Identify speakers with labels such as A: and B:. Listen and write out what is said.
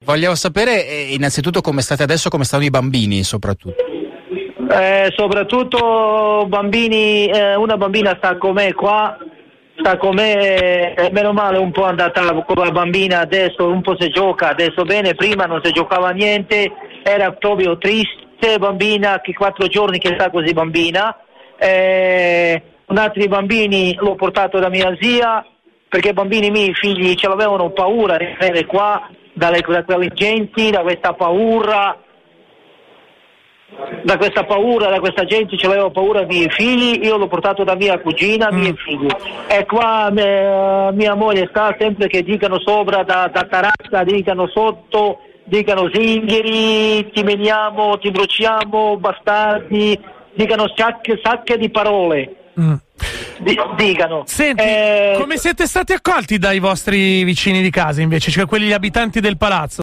A: Vogliamo sapere innanzitutto come state adesso, come stanno i bambini soprattutto.
B: Soprattutto bambini, una bambina sta con me qua, meno male un po' andata con la bambina, adesso un po' si gioca, adesso bene, prima non si giocava niente, era proprio triste, bambina che 4 giorni che sta così bambina. Un altri bambini l'ho portato da mia zia, perché i bambini miei figli ce l'avevano paura di venire qua, da quelle genti, da questa paura, da questa gente ce l'avevo paura dei miei figli, io l'ho portato da mia cugina, miei figli. E qua mia moglie sta sempre che dicano sopra, da terrazza, dicano sotto, dicano zingheri, ti meniamo, ti bruciamo, bastardi, dicano sacche di parole. Dicano.
C: Senti, come siete stati accolti dai vostri vicini di casa invece, cioè quelli abitanti del palazzo?